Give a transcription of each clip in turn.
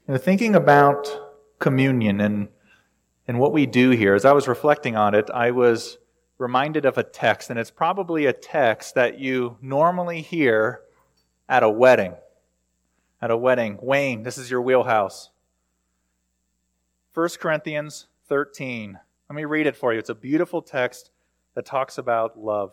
Thinking about communion and what we do here, as I was reflecting on it, I was reminded of a text, and it's probably a text that you normally hear at a wedding. At a wedding. Wayne, this is your wheelhouse. 1 Corinthians 13. Let me read it for you. It's a beautiful text that talks about love.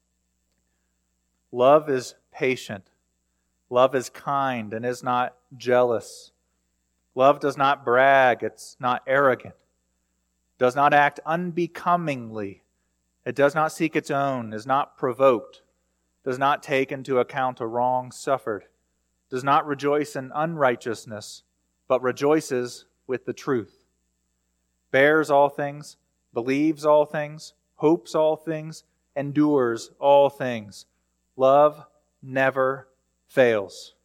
Love is patient. Love is kind and is not jealous. Love does not brag. It's not arrogant. Does not act unbecomingly. It does not seek its own, is not provoked, does not take into account a wrong suffered, does not rejoice in unrighteousness, but rejoices with the truth, bears all things, believes all things, hopes all things, endures all things. Love never fails.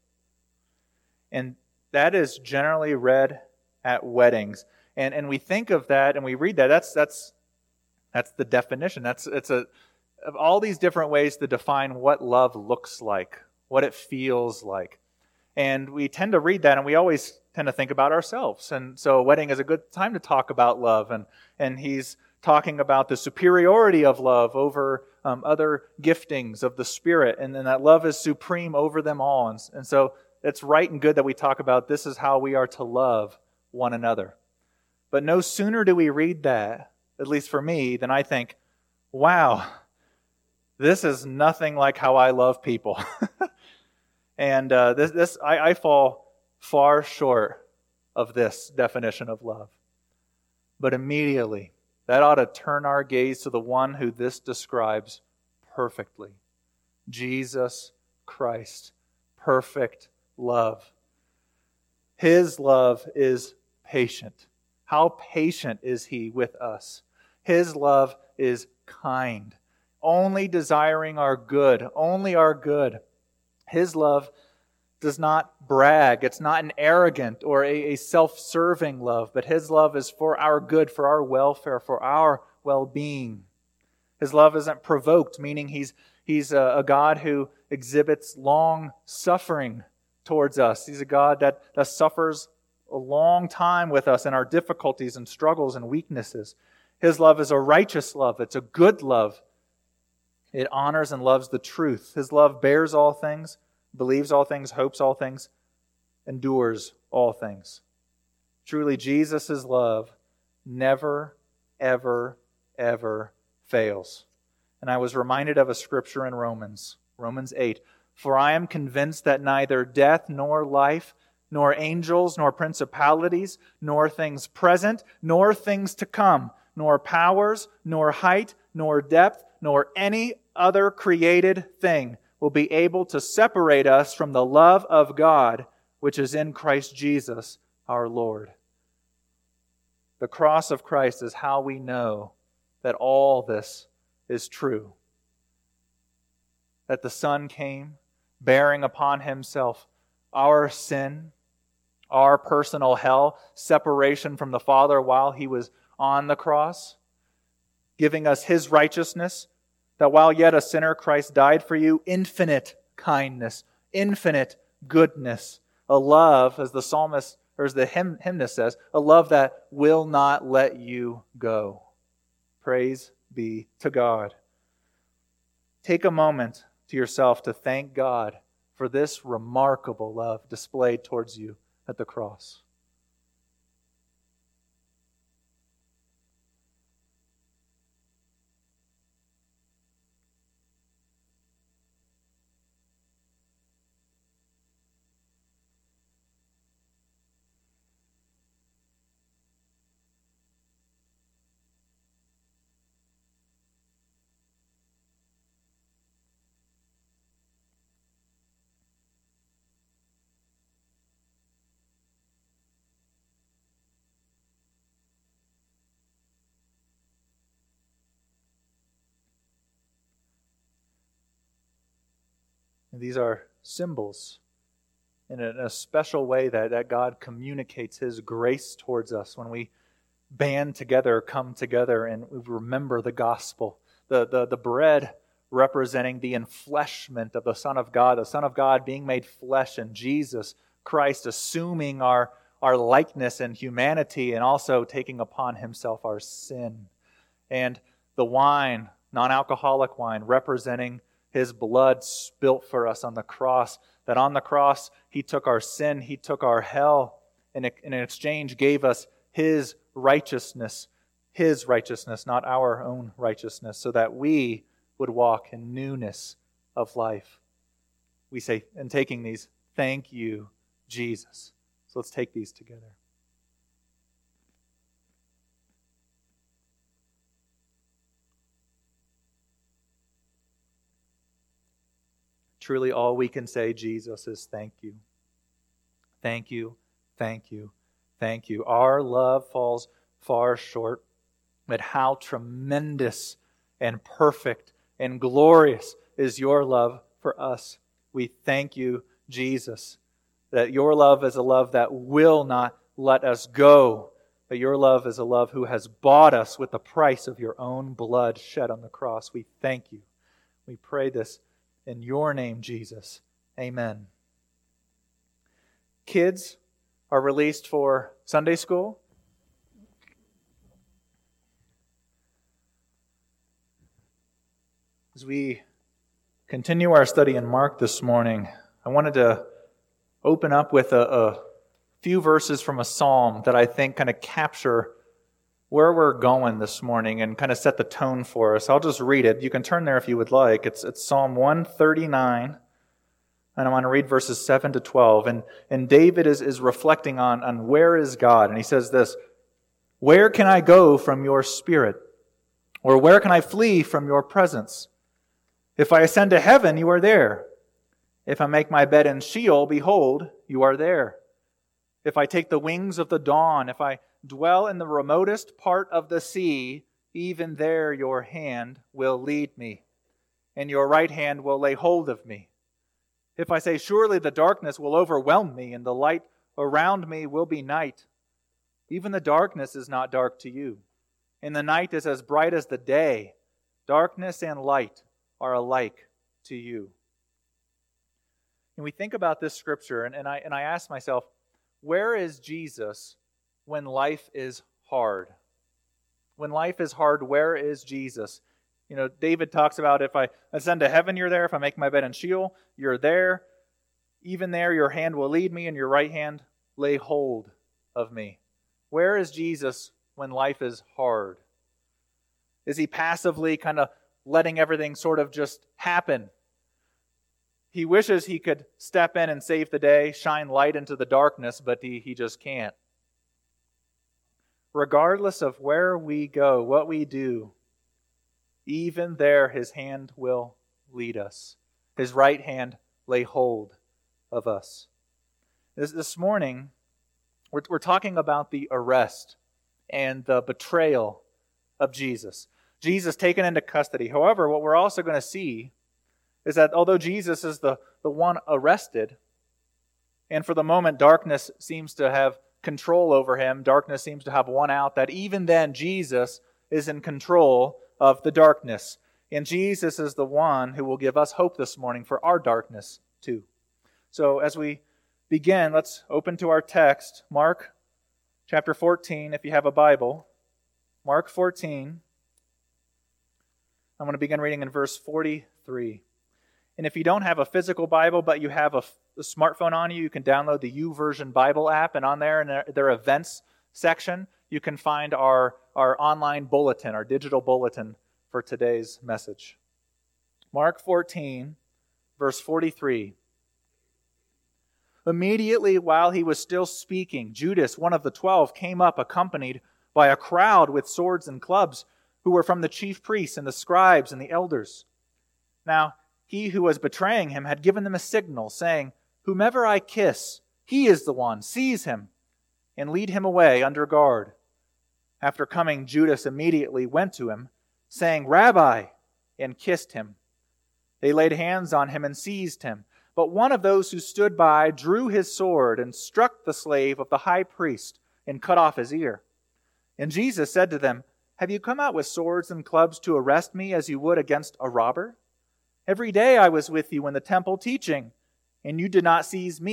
And that is generally read at weddings. And we think of that and we read that. That's the definition. It's of all these different ways to define what love looks like, what it feels like. And we tend to read that and we always tend to think about ourselves. And so a wedding is a good time to talk about love. And he's talking about the superiority of love over other giftings of the Spirit. And then that love is supreme over them all. And so it's right and good that we talk about this is how we are to love one another. But no sooner do we read that, at least for me, than I think, wow, this is nothing like how I love people. And I fall far short of this definition of love. But immediately, that ought to turn our gaze to the one who this describes perfectly. Jesus Christ. Perfect love. His love is patient. How patient is He with us? His love is kind, only desiring our good, only our good. His love does not brag. It's not an arrogant or a self-serving love, but His love is for our good, for our welfare, for our well-being. His love isn't provoked, meaning He's a God who exhibits long suffering towards us. He's a God that suffers a long time with us in our difficulties and struggles and weaknesses. His love is a righteous love. It's a good love. It honors and loves the truth. His love bears all things, believes all things, hopes all things, endures all things. Truly, Jesus' love never, ever, ever fails. And I was reminded of a scripture in Romans 8. For I am convinced that neither death nor life, nor angels, nor principalities, nor things present, nor things to come, nor powers, nor height, nor depth, nor any other created thing will be able to separate us from the love of God, which is in Christ Jesus our Lord. The cross of Christ is how we know that all this is true. That the Son came, bearing upon Himself our sin, our personal hell, separation from the Father while He was on the cross, giving us His righteousness, that while yet a sinner, Christ died for you. Infinite kindness, infinite goodness, a love, as the psalmist, or as the hymnist says, a love that will not let you go. Praise be to God. Take a moment to yourself to thank God for this remarkable love displayed towards you at the cross. And these are symbols in a special way that God communicates His grace towards us when we band together, come together, and we remember the gospel. The bread representing the enfleshment of the Son of God, the Son of God being made flesh, and Jesus Christ assuming our our likeness and humanity, and also taking upon himself our sin. And the wine, non-alcoholic wine, representing his blood spilt for us on the cross, that on the cross he took our sin, he took our hell, and in exchange gave us his righteousness, not our own righteousness, so that we would walk in newness of life. We say, in taking these, thank you, Jesus. So let's take these together. Truly all we can say, Jesus, is thank you. Thank you, thank you, thank you. Our love falls far short, but how tremendous and perfect and glorious is your love for us. We thank you, Jesus, that your love is a love that will not let us go, but your love is a love who has bought us with the price of your own blood shed on the cross. We thank you. We pray this in your name, Jesus. Amen. Kids are released for Sunday school. As we continue our study in Mark this morning, I wanted to open up with a few verses from a psalm that I think kind of capture where we're going this morning and kind of set the tone for us. I'll just read it. You can turn there if you would like. It's Psalm 139, and I want to read verses 7 to 12. And David is reflecting on where is God, and he says this, "Where can I go from your spirit? Or where can I flee from your presence? If I ascend to heaven, you are there. If I make my bed in Sheol, behold, you are there. If I take the wings of the dawn, if I dwell in the remotest part of the sea, even there your hand will lead me, and your right hand will lay hold of me. If I say, surely the darkness will overwhelm me, and the light around me will be night, even the darkness is not dark to you, and the night is as bright as the day. Darkness and light are alike to you." And we think about this scripture, and I ask myself, where is Jesus when life is hard? When life is hard, where is Jesus? You know, David talks about, if I ascend to heaven, you're there. If I make my bed in Sheol, you're there. Even there, your hand will lead me, and your right hand lay hold of me. Where is Jesus when life is hard? Is he passively kind of letting everything sort of just happen? He wishes he could step in and save the day, shine light into the darkness, but he just can't. Regardless of where we go, what we do, even there his hand will lead us. His right hand lay hold of us. This morning, we're talking about the arrest and the betrayal of Jesus. Jesus taken into custody. However, what we're also going to see is that although Jesus is the one arrested, and for the moment darkness seems to have control over him, darkness seems to have won out, that even then Jesus is in control of the darkness. And Jesus is the one who will give us hope this morning for our darkness too. So as we begin, let's open to our text, Mark chapter 14, if you have a Bible. Mark 14. I'm going to begin reading in verse 43. And if you don't have a physical Bible, but you have a smartphone on you, you can download the YouVersion Bible app, and on there, in their events section, you can find our online bulletin, our digital bulletin for today's message. Mark 14, verse 43. Immediately while he was still speaking, Judas, one of the 12, came up accompanied by a crowd with swords and clubs, who were from the chief priests and the scribes and the elders. Now, he who was betraying him had given them a signal, saying, "Whomever I kiss, he is the one. Seize him and lead him away under guard." After coming, Judas immediately went to him, saying, "Rabbi," and kissed him. They laid hands on him and seized him. But one of those who stood by drew his sword and struck the slave of the high priest and cut off his ear. And Jesus said to them, "Have you come out with swords and clubs to arrest me as you would against a robber? Every day I was with you in the temple teaching, and you did not seize me.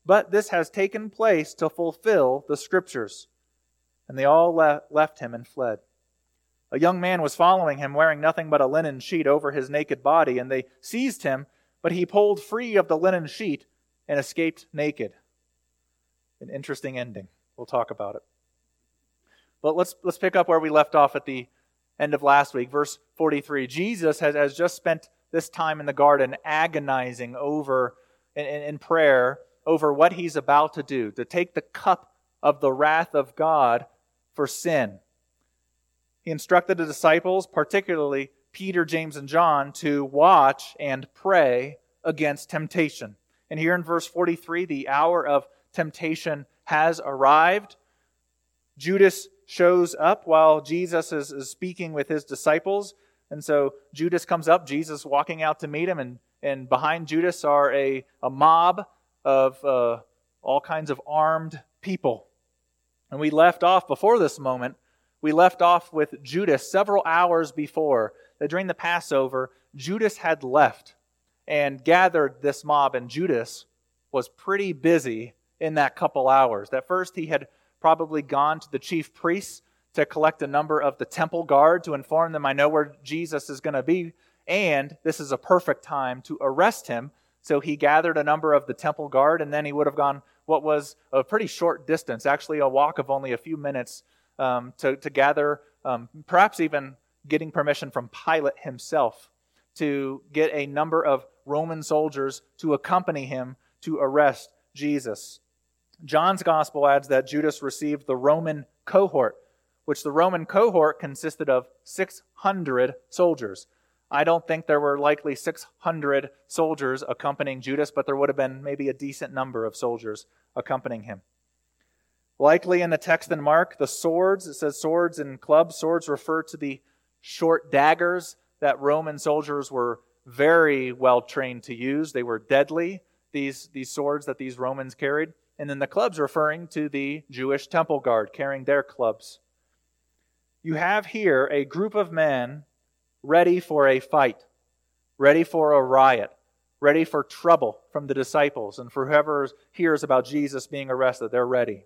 but this has taken place to fulfill the Scriptures." And they all left him and fled. A young man was following him, wearing nothing but a linen sheet over his naked body, and they seized him, but he pulled free of the linen sheet and escaped naked. An interesting ending. We'll talk about it. But let's pick up where we left off at the end of last week, verse 43. Jesus has just spent this time in the garden agonizing over, in prayer, over what he's about to do, to take the cup of the wrath of God for sin. He instructed the disciples, particularly Peter, James, and John, to watch and pray against temptation. And here in verse 43, the hour of temptation has arrived. Judas shows up while Jesus is speaking with his disciples. And so Judas comes up, Jesus walking out to meet him, and behind Judas are a mob of all kinds of armed people. And we left off before this moment. We left off with Judas several hours before, that during the Passover, Judas had left and gathered this mob, and Judas was pretty busy in that couple hours. At first, he had probably gone to the chief priests to collect a number of the temple guard to inform them, "I know where Jesus is going to be, and this is a perfect time to arrest him." So he gathered a number of the temple guard, and then he would have gone what was a pretty short distance, actually a walk of only a few minutes, to gather, perhaps even getting permission from Pilate himself to get a number of Roman soldiers to accompany him to arrest Jesus. John's gospel adds that Judas received the Roman cohort, which the Roman cohort consisted of 600 soldiers. I don't think there were likely 600 soldiers accompanying Judas, but there would have been maybe a decent number of soldiers accompanying him. Likely in the text in Mark, the swords, it says swords and clubs. Swords refer to the short daggers that Roman soldiers were very well trained to use. They were deadly, these swords that these Romans carried. And then the clubs referring to the Jewish temple guard carrying their clubs. You have here a group of men ready for a fight, ready for a riot, ready for trouble from the disciples. And for whoever hears about Jesus being arrested, they're ready.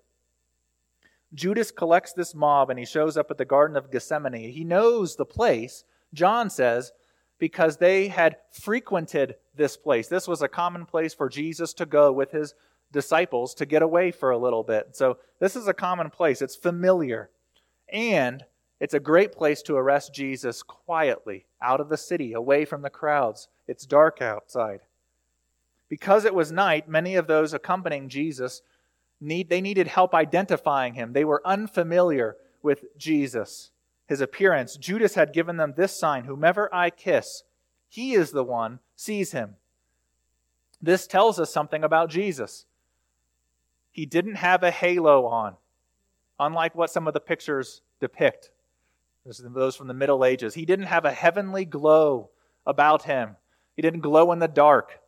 Judas collects this mob and he shows up at the Garden of Gethsemane. He knows the place, John says, because they had frequented this place. This was a common place for Jesus to go with his disciples to get away for a little bit. So this is a common place. It's familiar. And it's a great place to arrest Jesus quietly, out of the city, away from the crowds. It's dark outside. Because it was night, many of those accompanying Jesus needed help identifying him. They were unfamiliar with Jesus, his appearance. Judas had given them this sign: "Whomever I kiss, he is the one, seize him." This tells us something about Jesus. He didn't have a halo on, unlike what some of the pictures depict. Those from the Middle Ages. He didn't have a heavenly glow about him. He didn't glow in the dark.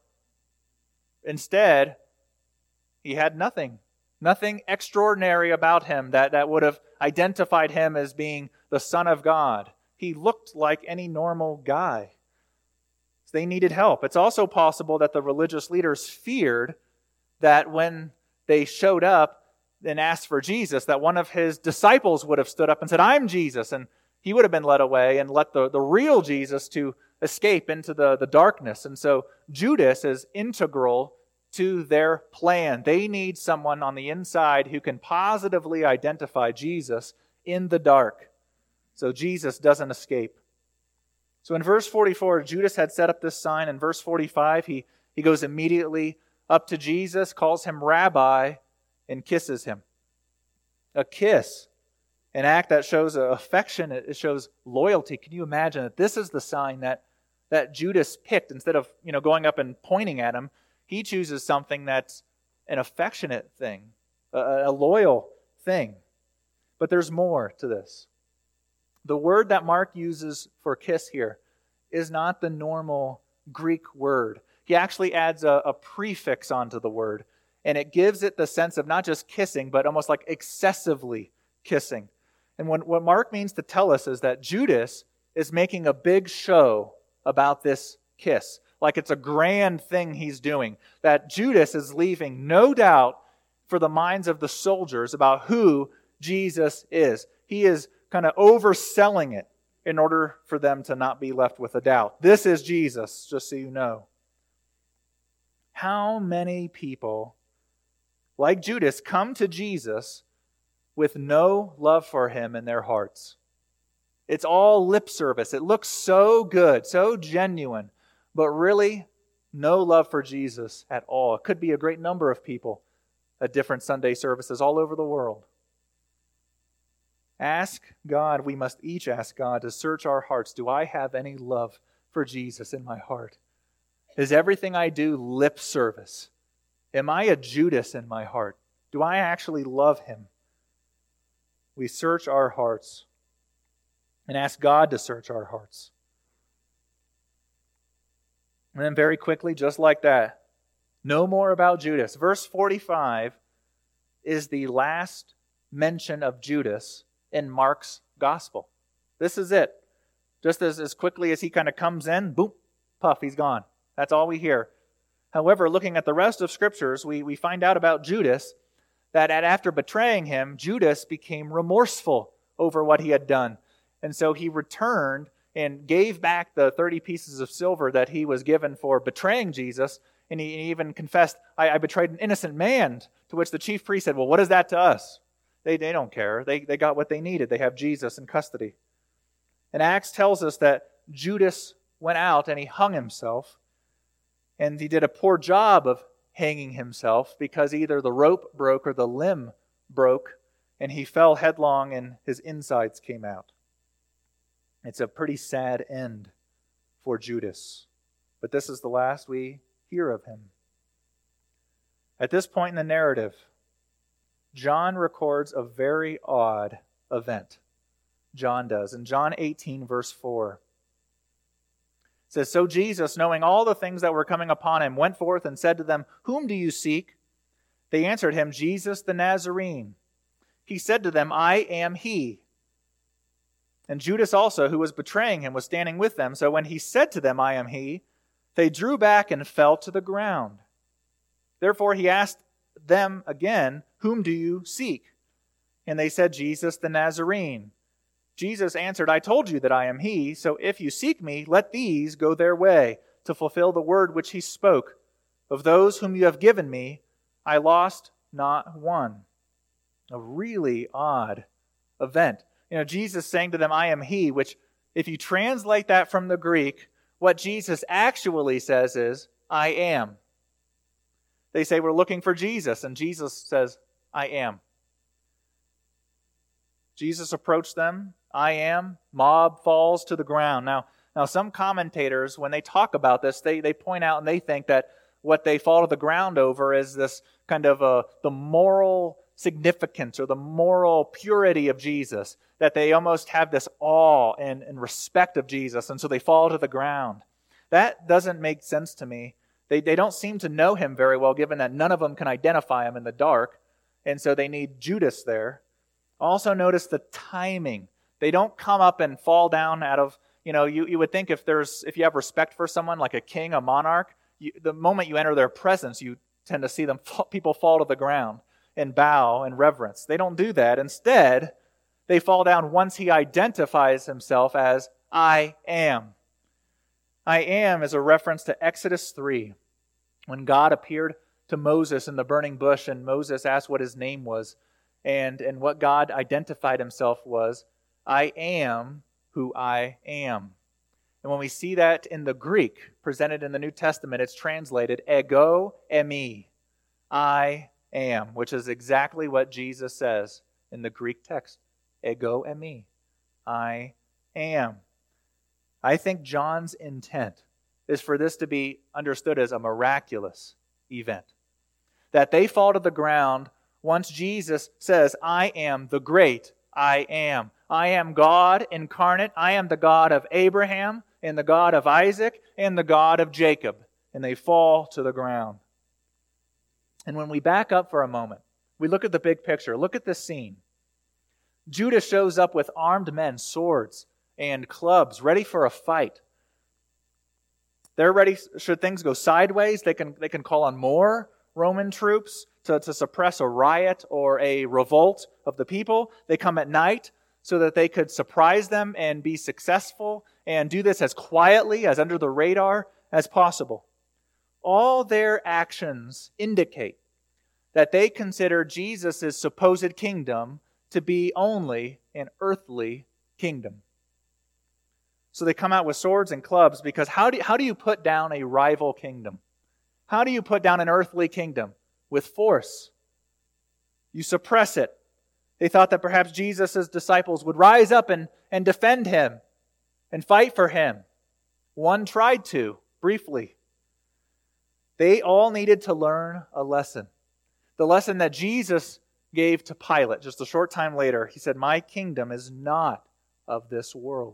Instead, he had nothing extraordinary about him that would have identified him as being the Son of God. He looked like any normal guy. So they needed help. It's also possible that the religious leaders feared that when they showed up and asked for Jesus, that one of his disciples would have stood up and said, "I'm Jesus," and he would have been led away and let the real Jesus to escape into the darkness. And so Judas is integral to their plan. They need someone on the inside who can positively identify Jesus in the dark, so Jesus doesn't escape. So in verse 44, Judas had set up this sign. In verse 45, he goes immediately up to Jesus, calls him Rabbi, and kisses him. A kiss, an act that shows affection, it shows loyalty. Can you imagine that this is the sign that Judas picked? Instead of going up and pointing at him, he chooses something that's an affectionate thing, a loyal thing. But there's more to this. The word that Mark uses for kiss here is not the normal Greek word. He actually adds a prefix onto the word, and it gives it the sense of not just kissing, but almost like excessively kissing. And what Mark means to tell us is that Judas is making a big show about this kiss. like it's a grand thing he's doing. That Judas is leaving no doubt for the minds of the soldiers about who Jesus is. He is kind of overselling it in order for them to not be left with a doubt. This is Jesus, just so you know. How many people, like Judas, come to Jesus with no love for him in their hearts? It's all lip service. It looks so good, so genuine, but really no love for Jesus at all. It could be a great number of people at different Sunday services all over the world. Ask God, we must each ask God to search our hearts. Do I have any love for Jesus in my heart? Is everything I do lip service? Am I a Judas in my heart? Do I actually love him? We search our hearts and ask God to search our hearts. And then very quickly, just like that, no more about Judas. Verse 45 is the last mention of Judas in Mark's gospel. This is it. Just as quickly as he kind of comes in, boom, puff, he's gone. That's all we hear. However, looking at the rest of scriptures, we find out about Judas that after betraying him, Judas became remorseful over what he had done. And so he returned and gave back the 30 pieces of silver that he was given for betraying Jesus. And he even confessed, I betrayed an innocent man. To which the chief priest said, well, what is that to us? They don't care. They got what they needed. They have Jesus in custody. And Acts tells us that Judas went out and he hung himself. And he did a poor job of hanging himself because either the rope broke or the limb broke, and he fell headlong and his insides came out. It's a pretty sad end for Judas. But this is the last we hear of him. At this point in the narrative, John records a very odd event. John does. In John 18, verse 4. It says, so Jesus, knowing all the things that were coming upon him, went forth and said to them, whom do you seek? They answered him, Jesus the Nazarene. He said to them, I am he. And Judas also, who was betraying him, was standing with them. So when he said to them, I am he, they drew back and fell to the ground. Therefore he asked them again, whom do you seek? And they said, Jesus the Nazarene. Jesus answered, I told you that I am he, so if you seek me, let these go their way, to fulfill the word which he spoke. Of those whom you have given me, I lost not one. A really odd event. Jesus saying to them, I am he, which if you translate that from the Greek, what Jesus actually says is, I am. They say, we're looking for Jesus, and Jesus says, I am. Jesus approached them, I am, mob falls to the ground. Now some commentators, when they talk about this, they point out and they think that what they fall to the ground over is this kind of the moral significance or the moral purity of Jesus, that they almost have this awe and respect of Jesus, and so they fall to the ground. That doesn't make sense to me. They don't seem to know him very well, given that none of them can identify him in the dark, and so they need Judas there. Also notice the timing. They don't come up and fall down out of, you would think if you have respect for someone like a king, a monarch, the moment you enter their presence, you tend to see people fall to the ground and bow in reverence. They don't do that. Instead, they fall down once he identifies himself as I am. I am is a reference to Exodus 3, when God appeared to Moses in the burning bush, and Moses asked what his name was, and what God identified himself was, I am who I am. And when we see that in the Greek presented in the New Testament, it's translated ego eimi, I am, which is exactly what Jesus says in the Greek text. Ego eimi, I am. I think John's intent is for this to be understood as a miraculous event. That they fall to the ground once Jesus says, I am the great I am. I am God incarnate. I am the God of Abraham and the God of Isaac and the God of Jacob. And they fall to the ground. And when we back up for a moment, we look at the big picture. Look at this scene. Judas shows up with armed men, swords and clubs, ready for a fight. They're ready, should things go sideways, they can call on more Roman troops to suppress a riot or a revolt of the people. They come at night so that they could surprise them and be successful and do this as quietly, as under the radar as possible. All their actions indicate that they consider Jesus' supposed kingdom to be only an earthly kingdom. So they come out with swords and clubs because how do you put down a rival kingdom? How do you put down an earthly kingdom? With force. You suppress it. They thought that perhaps Jesus' disciples would rise up and defend him and fight for him. One tried to, briefly. They all needed to learn a lesson. The lesson that Jesus gave to Pilate just a short time later. He said, "My kingdom is not of this world."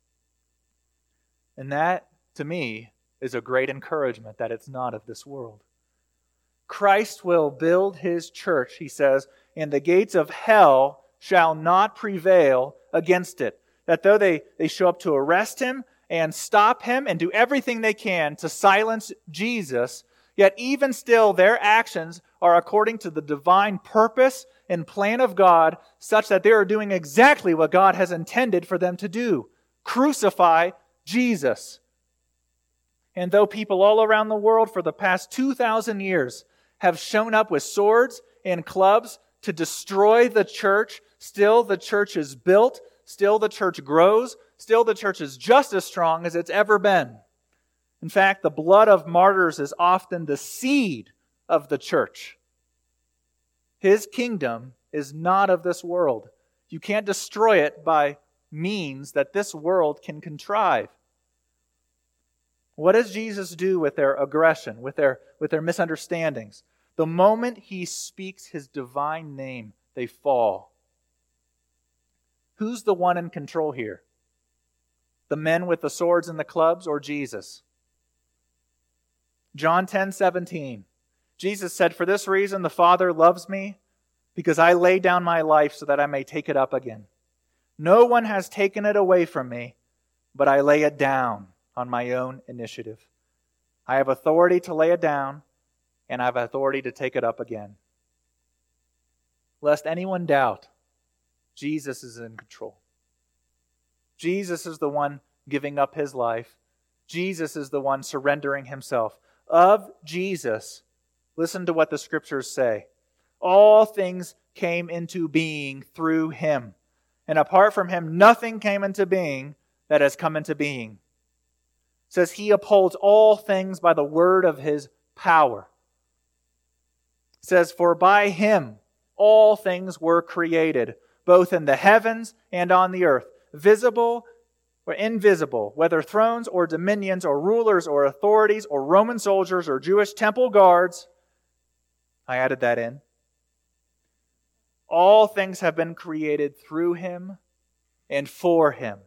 And that, to me, is a great encouragement that it's not of this world. Christ will build his church, he says, and the gates of hell shall not prevail against it. That though they show up to arrest him and stop him and do everything they can to silence Jesus, yet even still their actions are according to the divine purpose and plan of God, such that they are doing exactly what God has intended for them to do. Crucify Jesus. And though people all around the world for the past 2,000 years have shown up with swords and clubs to destroy the church, still the church is built, still the church grows, still the church is just as strong as it's ever been. In fact, the blood of martyrs is often the seed of the church. His kingdom is not of this world. You can't destroy it by means that this world can contrive. What does Jesus do with their aggression, with their misunderstandings? The moment he speaks his divine name, they fall. Who's the one in control here? The men with the swords and the clubs, or Jesus? John 10:17. Jesus said, "For this reason the Father loves me, because I lay down my life so that I may take it up again. No one has taken it away from me, but I lay it down on my own initiative. I have authority to lay it down, and I have authority to take it up again." Lest anyone doubt, Jesus is in control. Jesus is the one giving up his life. Jesus is the one surrendering himself. Of Jesus, listen to what the Scriptures say. All things came into being through him. And apart from him, nothing came into being that has come into being. It says he upholds all things by the word of his power. It says, "For by him all things were created, both in the heavens and on the earth, visible or invisible, whether thrones or dominions or rulers or authorities or Roman soldiers or Jewish temple guards." I added that in. All things have been created through him and for him.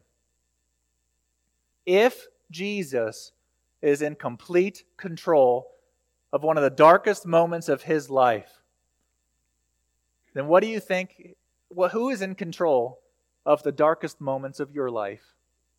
If Jesus is in complete control of one of the darkest moments of his life, then what do you think? Who is in control of the darkest moments of your life?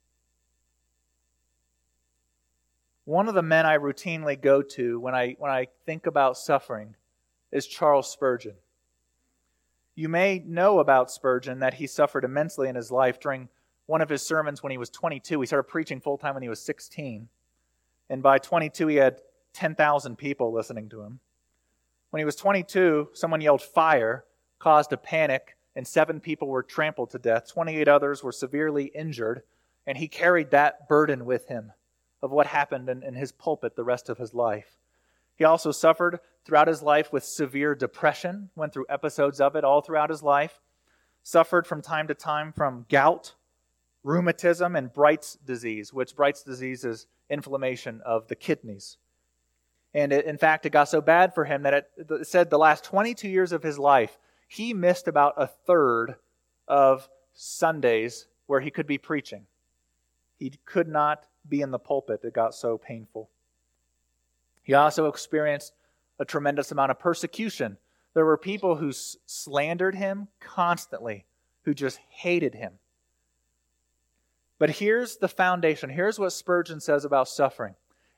One of the men I routinely go to when I think about suffering is Charles Spurgeon. You may know about Spurgeon that he suffered immensely in his life. During one of his sermons when he was 22, he started preaching full-time when he was 16. And by 22, he had 10,000 people listening to him. When he was 22, someone yelled fire, caused a panic, and 7 people were trampled to death. 28 others were severely injured, and he carried that burden with him of what happened in his pulpit the rest of his life. He also suffered throughout his life with severe depression, went through episodes of it all throughout his life, suffered from time to time from gout, rheumatism, and Bright's disease, which Bright's disease is inflammation of the kidneys. And in fact, it got so bad for him that it said the last 22 years of his life, he missed about a third of Sundays where he could be preaching. He could not be in the pulpit. It got so painful. He also experienced a tremendous amount of persecution. There were people who slandered him constantly, who just hated him. But here's the foundation. Here's what Spurgeon says about suffering.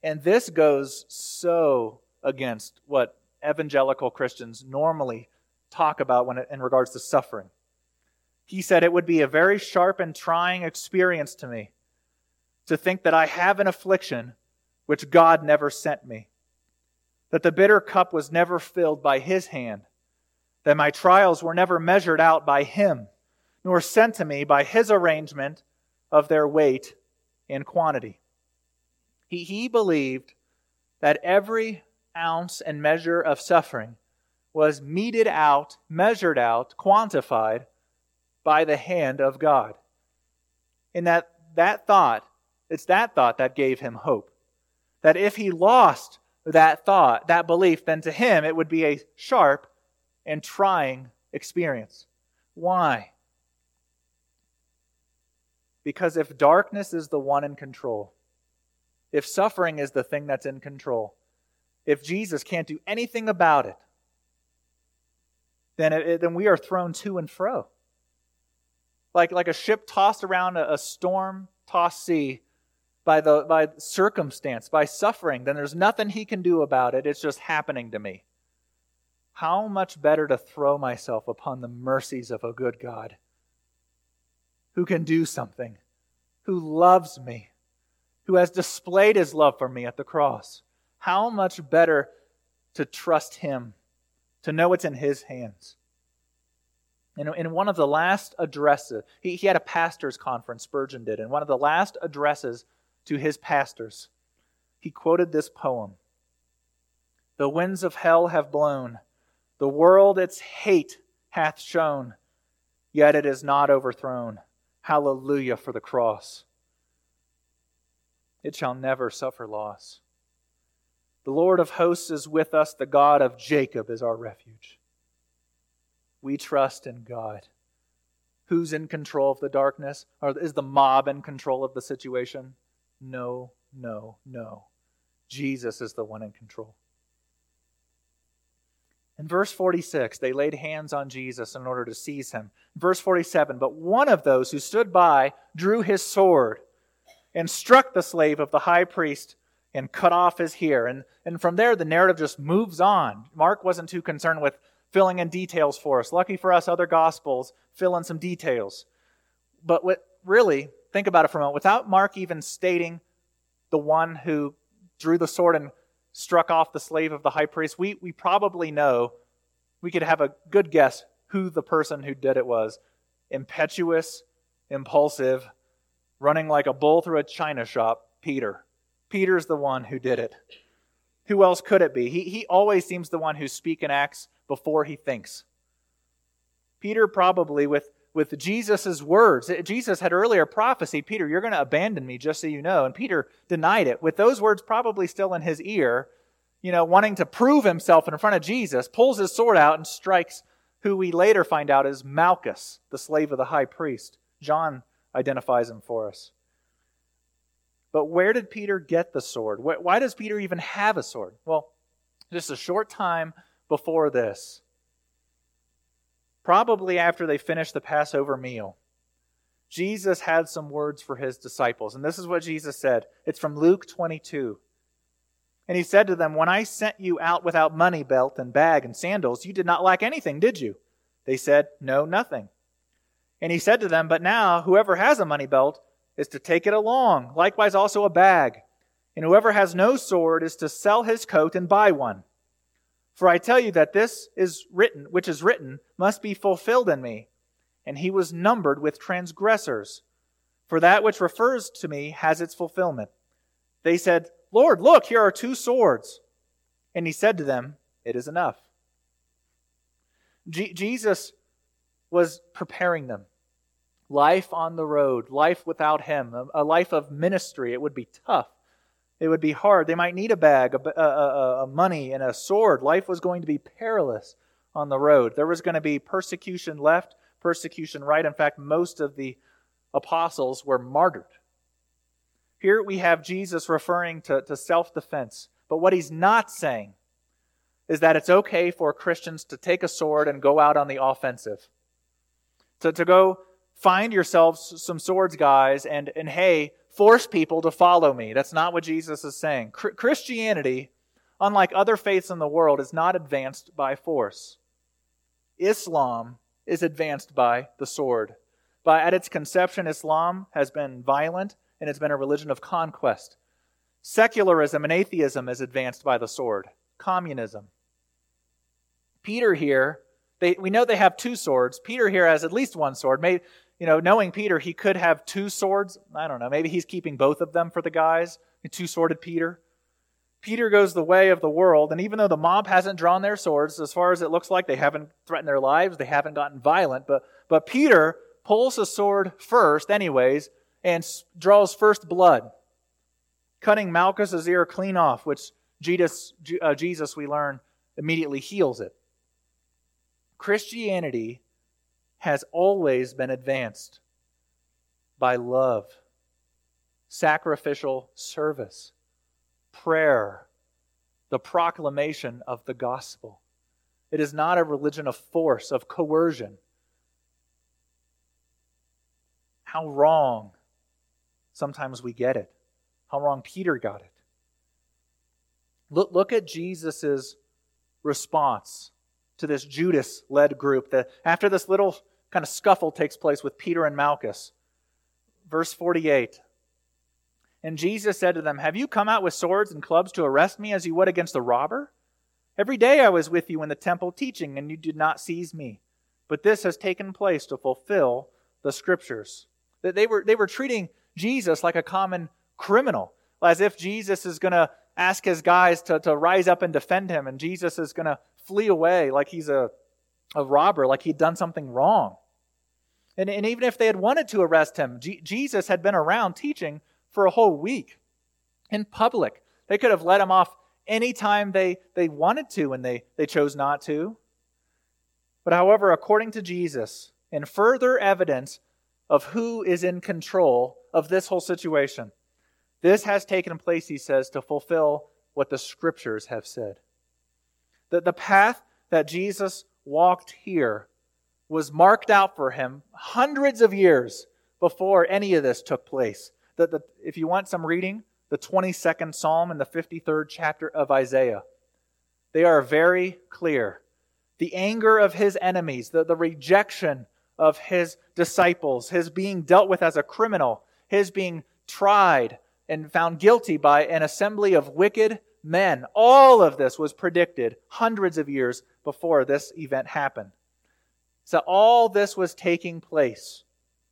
And this goes so against what evangelical Christians normally talk about in regards to suffering. He said, "It would be a very sharp and trying experience to me to think that I have an affliction which God never sent me, that the bitter cup was never filled by His hand, that my trials were never measured out by Him, nor sent to me by His arrangement of their weight and quantity." He believed that every ounce and measure of suffering was meted out, measured out, quantified by the hand of God. And that thought, it's that thought that gave him hope. That if he lost that thought, that belief, then to him it would be a sharp and trying experience. Why? Because if darkness is the one in control, if suffering is the thing that's in control, if Jesus can't do anything about it, then we are thrown to and fro. Like a ship tossed around a storm-tossed sea by circumstance, by suffering, then there's nothing He can do about it. It's just happening to me. How much better to throw myself upon the mercies of a good God who can do something, who loves me, who has displayed His love for me at the cross. How much better to trust Him, to know it's in His hands. In one of the last addresses, he had a pastor's conference, Spurgeon did, and one of the last addresses to his pastors, he quoted this poem. "The winds of hell have blown, the world its hate hath shown, yet it is not overthrown. Hallelujah for the cross. It shall never suffer loss. The Lord of hosts is with us, the God of Jacob is our refuge." We trust in God. Who's in control of the darkness? Or is the mob in control of the situation? No, no, no. Jesus is the one in control. In verse 46, they laid hands on Jesus in order to seize Him. Verse 47, but one of those who stood by drew his sword and struck the slave of the high priest and cut off his ear. And from there, the narrative just moves on. Mark wasn't too concerned with filling in details for us. Lucky for us, other Gospels fill in some details. But really, think about it for a moment. Without Mark even stating the one who drew the sword and struck off the slave of the high priest, we probably know, we could have a good guess who the person who did it was. Impetuous, impulsive, running like a bull through a china shop, Peter. Peter's the one who did it. Who else could it be? He always seems the one who speaks and acts before he thinks. Peter probably, with Jesus' words, Jesus had earlier prophesied, "Peter, you're going to abandon me, just so you know." And Peter denied it. With those words probably still in his ear, wanting to prove himself in front of Jesus, pulls his sword out and strikes who we later find out is Malchus, the slave of the high priest. John identifies him for us. But where did Peter get the sword? Why does Peter even have a sword? Well, just a short time before this, probably after they finished the Passover meal, Jesus had some words for His disciples. And this is what Jesus said. It's from Luke 22. And He said to them, "When I sent you out without money belt and bag and sandals, you did not lack anything, did you?" They said, "No, nothing." And He said to them, "But now whoever has a money belt is to take it along, likewise also a bag. And whoever has no sword is to sell his coat and buy one. For I tell you that this is written, which is written, must be fulfilled in me. And He was numbered with transgressors. For that which refers to me has its fulfillment." They said, "Lord, look, here are 2 swords." And He said to them, "It is enough." Jesus was preparing them. Life on the road, life without Him, a life of ministry. It would be tough. It would be hard. They might need a bag, a money, and a sword. Life was going to be perilous on the road. There was going to be persecution left, persecution right. In fact, most of the apostles were martyred. Here we have Jesus referring to self-defense. But what He's not saying is that it's okay for Christians to take a sword and go out on the offensive. To go find yourselves some swords, guys, and hey, force people to follow me. That's not what Jesus is saying. Christianity, unlike other faiths in the world, is not advanced by force. Islam is advanced by the sword. At its conception, Islam has been violent, and it's been a religion of conquest. Secularism and atheism is advanced by the sword. Communism. Peter here, we know they have two swords. Peter here has at least one sword. Maybe, knowing Peter, he could have two swords. I don't know. Maybe he's keeping both of them for the guys. Two-sworded Peter. Peter goes the way of the world, and even though the mob hasn't drawn their swords, as far as it looks like, they haven't threatened their lives, they haven't gotten violent, but Peter pulls a sword first anyways, and draws first blood, cutting Malchus's ear clean off, which Jesus, we learn, immediately heals it. Christianity has always been advanced by love, sacrificial service, prayer, the proclamation of the gospel. It is not a religion of force, of coercion. How wrong sometimes we get it. How wrong Peter got it. Look at Jesus' response to this Judas-led group that after this little kind of scuffle takes place with Peter and Malchus. Verse 48. And Jesus said to them, "Have you come out with swords and clubs to arrest me as you would against a robber? Every day I was with you in the temple teaching, and you did not seize me. But this has taken place to fulfill the Scriptures." That they were treating Jesus like a common criminal, as if Jesus is going to ask his guys to rise up and defend him, and Jesus is going to flee away like he's a robber, like he'd done something wrong. And even if they had wanted to arrest him, Jesus had been around teaching for a whole week in public. They could have let him off anytime they wanted to, and they chose not to. But however, according to Jesus, in further evidence of who is in control of this whole situation, this has taken place, he says, to fulfill what the Scriptures have said. The path that Jesus walked here was marked out for him hundreds of years before any of this took place. If you want some reading, the 22nd Psalm and the 53rd chapter of Isaiah, they are very clear. The anger of his enemies, the rejection of his disciples, his being dealt with as a criminal, his being tried and found guilty by an assembly of wicked men. All of this was predicted hundreds of years before this event happened. So all this was taking place.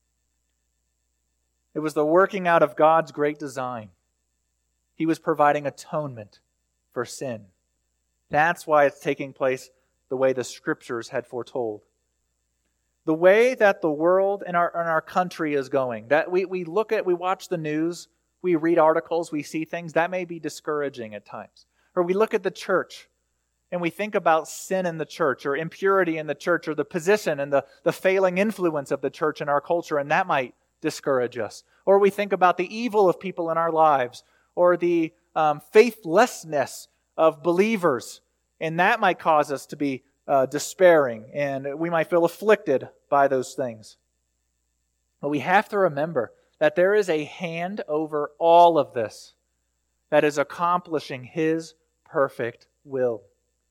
It was the working out of God's great design. He was providing atonement for sin. That's why it's taking place the way the Scriptures had foretold. The way that the world and our country is going, that we watch the news, we read articles, we see things, that may be discouraging at times. Or we look at the church and we think about sin in the church or impurity in the church or the position and the failing influence of the church in our culture, and that might discourage us. Or we think about the evil of people in our lives or the faithlessness of believers, and that might cause us to be despairing, and we might feel afflicted by those things. But we have to remember that there is a hand over all of this that is accomplishing His perfect will.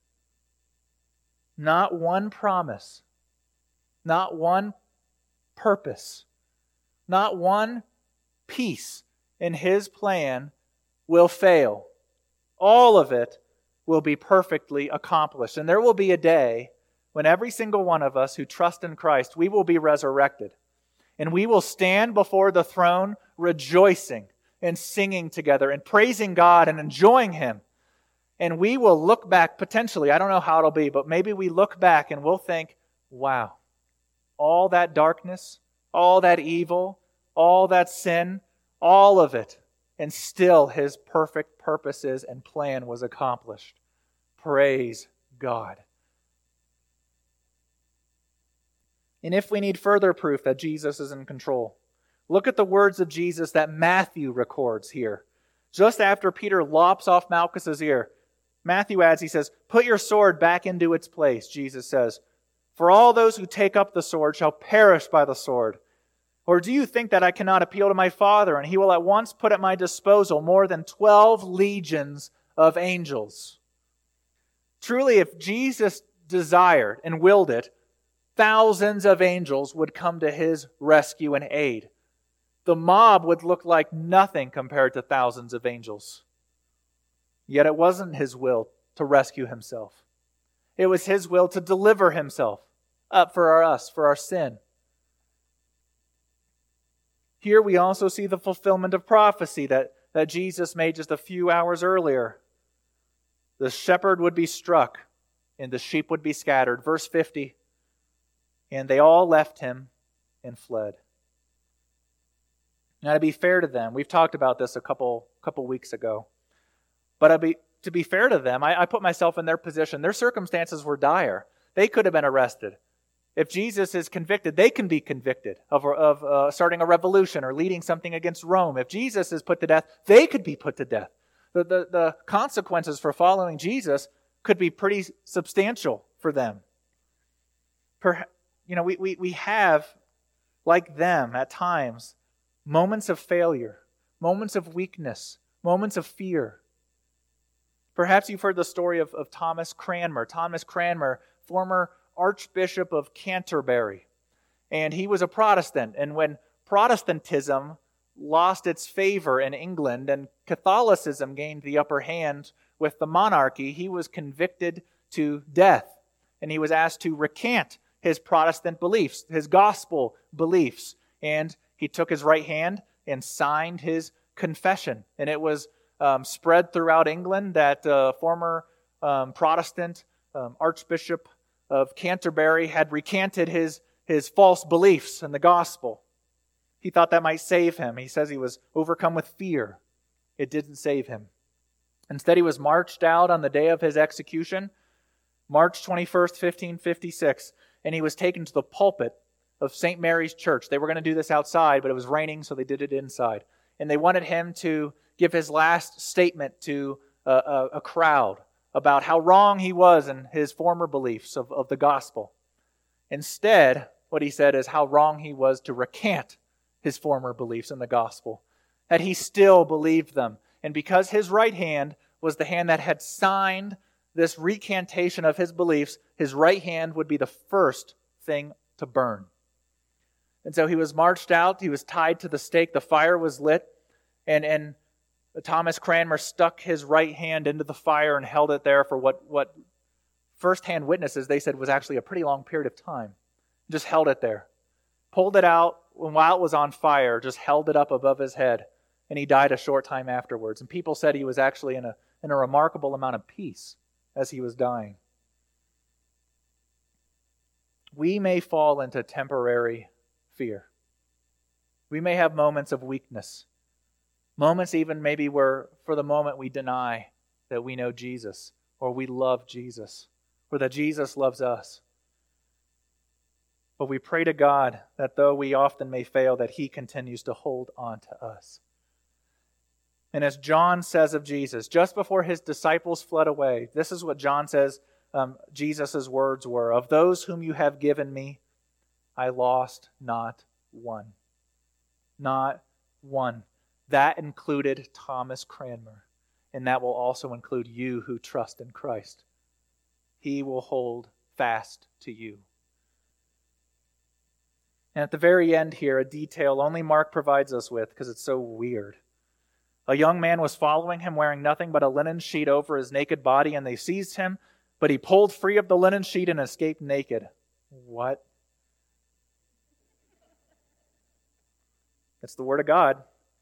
Not one promise, not one purpose, not one piece in His plan will fail. All of it will be perfectly accomplished. And there will be a day when every single one of us who trust in Christ, we will be resurrected. And we will stand before the throne rejoicing and singing together and praising God and enjoying Him. And we will look back potentially, I don't know how it'll be, but maybe we look back and we'll think, wow, all that darkness, all that evil, all that sin, all of it, and still His perfect purposes and plan was accomplished. Praise God. And if we need further proof that Jesus is in control, look at the words of Jesus that Matthew records here. Just after Peter lops off Malchus's ear, Matthew adds, he says, "Put your sword back into its place," Jesus says. "For all those who take up the sword shall perish by the sword. Or do you think that I cannot appeal to my Father, and he will at once put at my disposal more than 12 legions of angels? Truly, if Jesus desired and willed it, thousands of angels would come to his rescue and aid. The mob would look like nothing compared to thousands of angels. Yet it wasn't his will to rescue himself. It was his will to deliver himself up for our sin. Here we also see the fulfillment of prophecy that Jesus made just a few hours earlier. The shepherd would be struck and the sheep would be scattered. Verse 50, and they all left him and fled. Now, to be fair to them, we've talked about this a couple weeks ago, but to be fair to them, I put myself in their position. Their circumstances were dire. They could have been arrested. If Jesus is convicted, they can be convicted of starting a revolution or leading something against Rome. If Jesus is put to death, they could be put to death. The consequences for following Jesus could be pretty substantial for them. We have, like them at times, moments of failure, moments of weakness, moments of fear. Perhaps you've heard the story of Thomas Cranmer. Thomas Cranmer, former Archbishop of Canterbury. And he was a Protestant. And when Protestantism lost its favor in England and Catholicism gained the upper hand with the monarchy, he was convicted to death. And he was asked to recant his Protestant beliefs, his gospel beliefs. And he took his right hand and signed his confession. And it was spread throughout England that former Protestant Archbishop of Canterbury had recanted his false beliefs in the gospel. He thought that might save him. He says he was overcome with fear. It didn't save him. Instead, he was marched out on the day of his execution, March 21st, 1556, and he was taken to the pulpit of St. Mary's Church. They were going to do this outside, but it was raining, so they did it inside. And they wanted him to give his last statement to a crowd about how wrong he was in his former beliefs of the gospel. Instead, what he said is how wrong he was to recant his former beliefs in the gospel, that he still believed them. And because his right hand was the hand that had signed this recantation of his beliefs, his right hand would be the first thing to burn. And so he was marched out, he was tied to the stake, the fire was lit, and Thomas Cranmer stuck his right hand into the fire and held it there for what first-hand witnesses, they said, was actually a pretty long period of time. Just held it there. Pulled it out, and while it was on fire, just held it up above his head. And he died a short time afterwards. And people said he was actually in a remarkable amount of peace as he was dying. We may fall into temporary fear. We may have moments of weakness. Moments even maybe where for the moment we deny that we know Jesus or we love Jesus or that Jesus loves us. But we pray to God that though we often may fail, that He continues to hold on to us. And as John says of Jesus, just before His disciples fled away, this is what John says Jesus' words were. Of those whom you have given me, I lost not one. Not one. That included Thomas Cranmer. And that will also include you who trust in Christ. He will hold fast to you. And at the very end here, a detail only Mark provides us with because it's so weird. A young man was following him wearing nothing but a linen sheet over his naked body, and they seized him, but he pulled free of the linen sheet and escaped naked. What? It's the Word of God.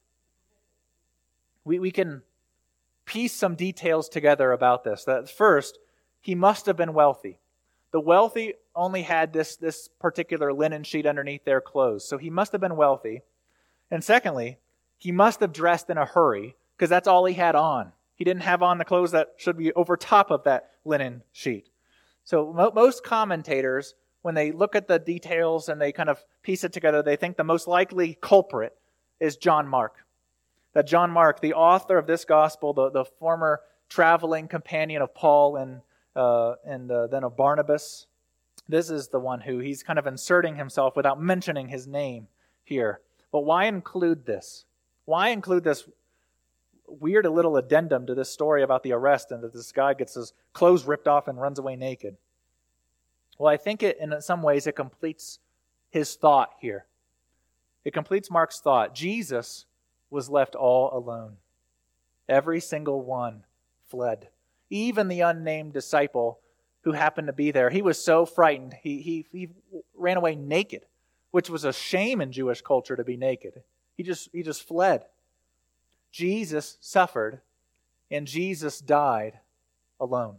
We can piece some details together about this. That first, he must have been wealthy. The wealthy only had this particular linen sheet underneath their clothes, so he must have been wealthy. And secondly, he must have dressed in a hurry because that's all he had on. He didn't have on the clothes that should be over top of that linen sheet. So most commentators, when they look at the details and they kind of piece it together, they think the most likely culprit is John Mark. That John Mark, the author of this gospel, the former traveling companion of Paul and then of Barnabas, this is the one who he's kind of inserting himself without mentioning his name here. But why include this? Why include this weird little addendum to this story about the arrest and that this guy gets his clothes ripped off and runs away naked? Well, I think in some ways it completes his thought here. It completes Mark's thought. Jesus was left all alone. Every single one fled. Even the unnamed disciple who happened to be there. He was so frightened, he ran away naked, which was a shame in Jewish culture to be naked. He just fled. Jesus suffered, and Jesus died alone.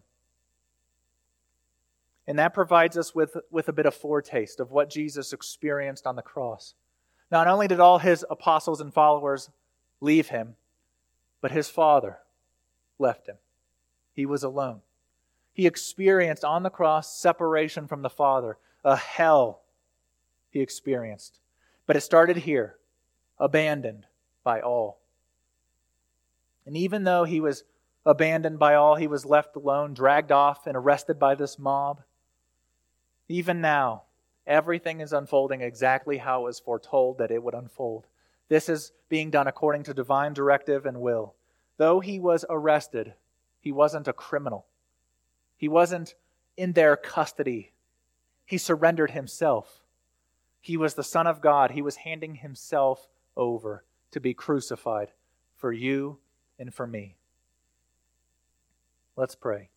And that provides us with a bit of foretaste of what Jesus experienced on the cross. Not only did all his apostles and followers leave him, but his Father left him. He was alone. He experienced on the cross separation from the Father, a hell he experienced. But it started here, abandoned by all. And even though he was abandoned by all, he was left alone, dragged off and arrested by this mob. Even now, everything is unfolding exactly how it was foretold that it would unfold. This is being done according to divine directive and will. Though he was arrested, he wasn't a criminal. He wasn't in their custody. He surrendered himself. He was the Son of God. He was handing himself over to be crucified for you and for me. Let's pray.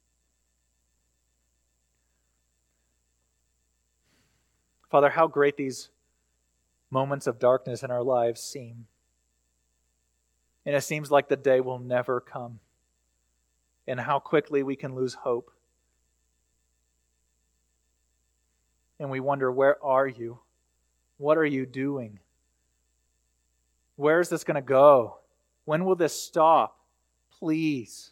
Father, how great these moments of darkness in our lives seem. And it seems like the day will never come. And how quickly we can lose hope. And we wonder, where are you? What are you doing? Where is this going to go? When will this stop? Please.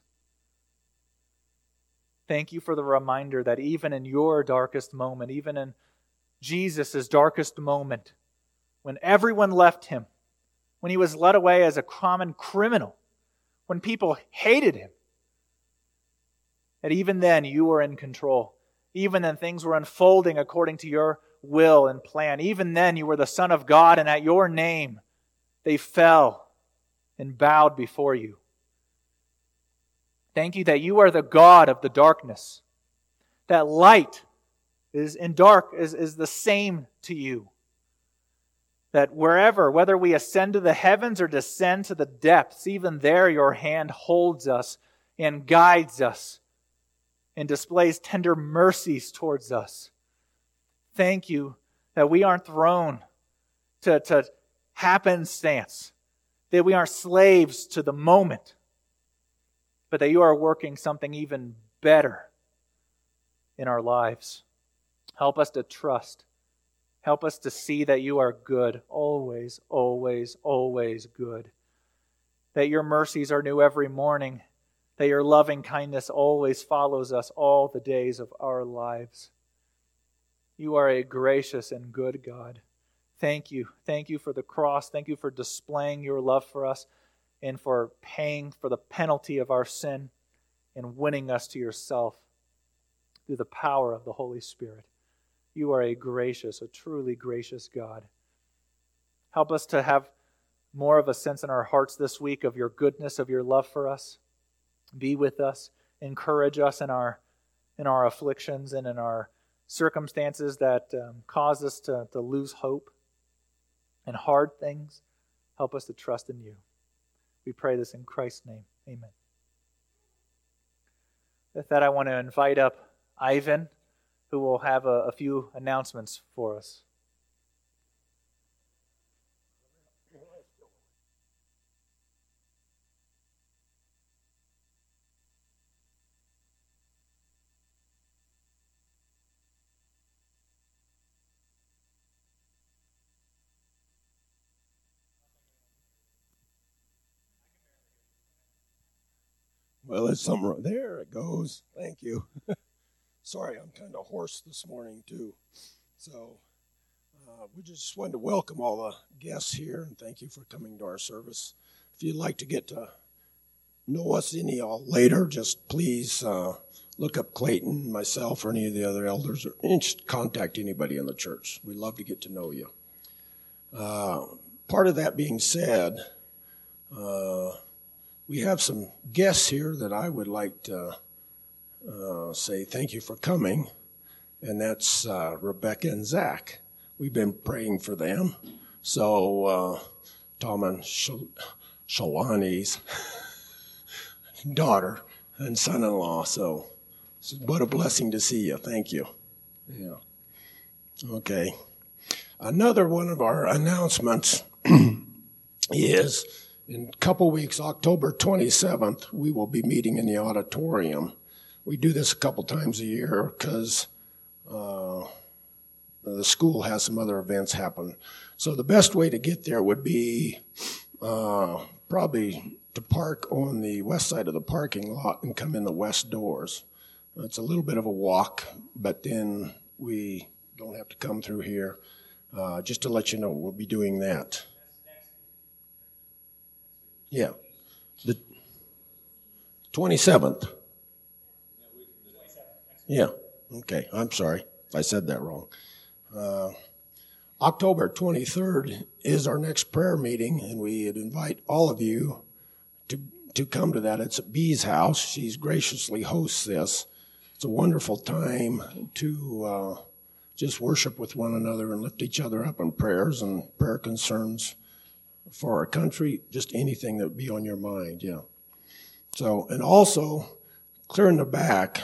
Thank you for the reminder that even in your darkest moment, even in Jesus' darkest moment, when everyone left him, when he was led away as a common criminal, when people hated him, that even then you were in control. Even then things were unfolding according to your will and plan. Even then you were the Son of God, and at your name they fell and bowed before you. Thank you that you are the God of the darkness. That light is in dark is the same to you. That wherever, whether we ascend to the heavens or descend to the depths, even there your hand holds us and guides us and displays tender mercies towards us. Thank you that we aren't thrown to happenstance, that we aren't slaves to the moment, but that you are working something even better in our lives. Help us to trust. Help us to see that you are good, always, always, always good. That your mercies are new every morning. That your loving kindness always follows us all the days of our lives. You are a gracious and good God. Thank you. Thank you for the cross. Thank you for displaying your love for us and for paying for the penalty of our sin and winning us to yourself through the power of the Holy Spirit. You are a truly gracious God. Help us to have more of a sense in our hearts this week of your goodness, of your love for us. Be with us. Encourage us in our afflictions and in our circumstances that cause us to lose hope. And hard things, help us to trust in you. We pray this in Christ's name. Amen. With that, I want to invite up Ivan, who will have a few announcements for us. Well, it's somewhere. There it goes. Thank you. Sorry, I'm kind of hoarse this morning, too. So we just wanted to welcome all the guests here, and thank you for coming to our service. If you'd like to get to know us any later, just please look up Clayton, myself, or any of the other elders, or just contact anybody in the church. We'd love to get to know you. Part of that being said, we have some guests here that I would like to say thank you for coming, and that's Rebecca and Zach. We've been praying for them. So Tom and Shalani's daughter and son-in-law. So what a blessing to see you. Thank you. Yeah. Okay. Another one of our announcements is in a couple weeks, October 27th, we will be meeting in the auditorium. We do this a couple times a year because the school has some other events happen. So the best way to get there would be probably to park on the west side of the parking lot and come in the west doors. It's a little bit of a walk, but then we don't have to come through here. Just to let you know, we'll be doing that. Yeah. The 27th. Yeah. Okay. I'm sorry if I said that wrong. October 23rd is our next prayer meeting, and we'd invite all of you to come to that. It's at Bee's house. She's graciously hosts this. It's a wonderful time to just worship with one another and lift each other up in prayers and prayer concerns for our country, just anything that would be on your mind, yeah. So, and also, clear in the back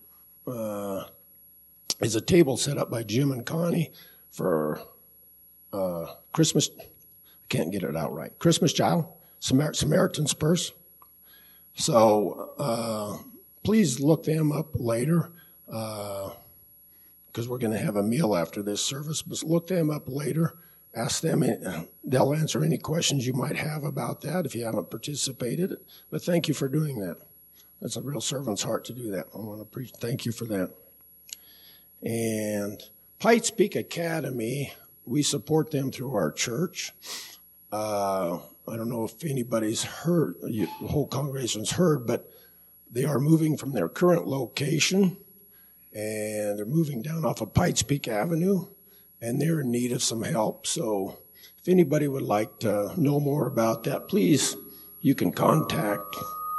is a table set up by Jim and Connie for Christmas, I can't get it out right, Christmas Child, Samaritan's Purse. So please look them up later because we're going to have a meal after this service. But look them up later. Ask them. They'll answer any questions you might have about that if you haven't participated. But thank you for doing that. That's a real servant's heart to do that. I want to thank you for that. And Pikes Peak Academy, we support them through our church. I don't know if anybody's heard, the whole congregation's heard, but they are moving from their current location, and they're moving down off of Pikes Peak Avenue, and they're in need of some help. So if anybody would like to know more about that, please, you can contact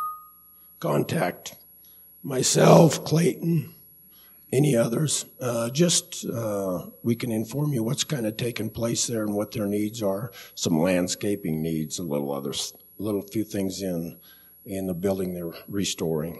myself, Clayton, any others. We can inform you what's kind of taking place there and what their needs are. Some landscaping needs, a few things in the building they're restoring.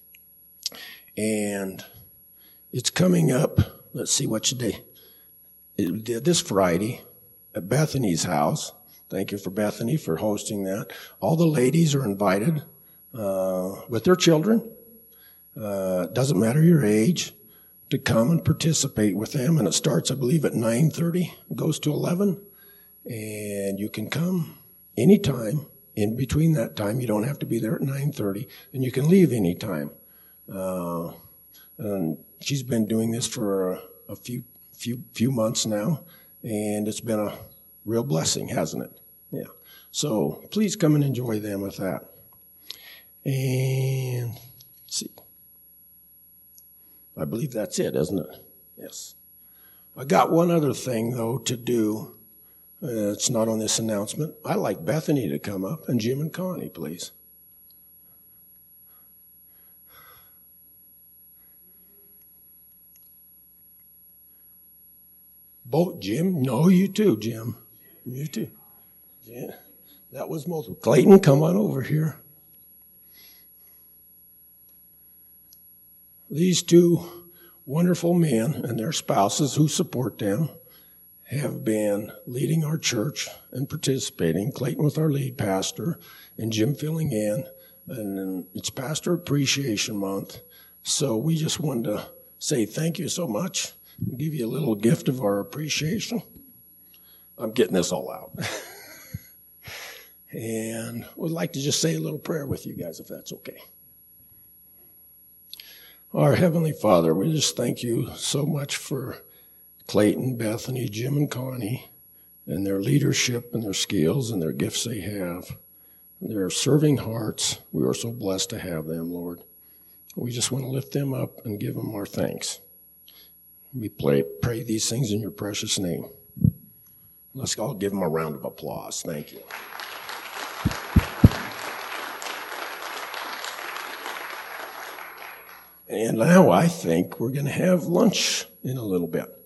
And it's coming up, let's see what's today. This Friday at Bethany's house. Thank you for Bethany for hosting that. All the ladies are invited with their children. Doesn't matter your age, to come and participate with them. And it starts, I believe, at 9:30, goes to 11. And you can come anytime. In between that time, you don't have to be there at 9:30, and you can leave anytime. And she's been doing this for a few months now, and it's been a real blessing, hasn't it? Yeah. So please come and enjoy them with that. And let's see. I believe that's it, isn't it? Yes. I got one other thing, though, to do. It's not on this announcement. I'd like Bethany to come up, and Jim and Connie, please. Both, Jim? No, you too, Jim. You too. Yeah, that was multiple. Clayton, come on over here. These two wonderful men and their spouses who support them have been leading our church and participating. Clayton with our lead pastor and Jim filling in. And it's Pastor Appreciation Month. So we just wanted to say thank you so much and give you a little gift of our appreciation. I'm getting this all out. And would like to just say a little prayer with you guys, if that's okay. Our Heavenly Father, we just thank you so much for Clayton, Bethany, Jim, and Connie, and their leadership and their skills and their gifts they have. Their serving hearts, we are so blessed to have them, Lord. We just want to lift them up and give them our thanks. We pray these things in your precious name. Let's all give them a round of applause. Thank you. And now I think we're going to have lunch in a little bit.